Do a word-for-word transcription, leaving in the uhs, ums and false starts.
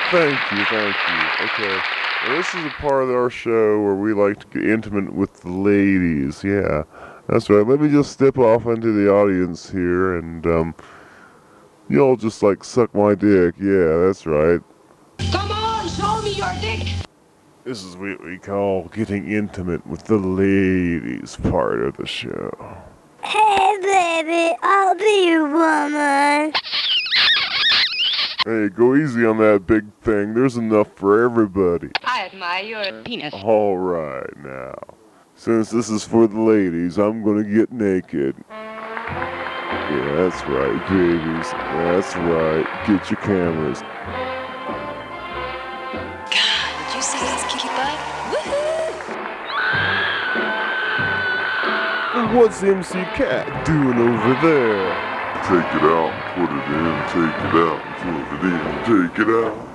Thank you, thank you. Okay. Well, this is a part of our show where we like to get intimate with the ladies. Yeah, that's right. Let me just step off into the audience here and, um, y'all just like suck my dick. Yeah, that's right. Come on, show me your dick. This is what we call getting intimate with the ladies part of the show. Hey, baby, I'll be your woman. Hey, go easy on that big thing. There's enough for everybody. I admire your penis. All right, now. Since this is for the ladies, I'm gonna get naked. Yeah, that's right, babies. That's right. Get your cameras. God, did you see his cute butt? Woohoo! What's M C Cat doing over there? Take it out, put it in, take it out, put it in, take it out.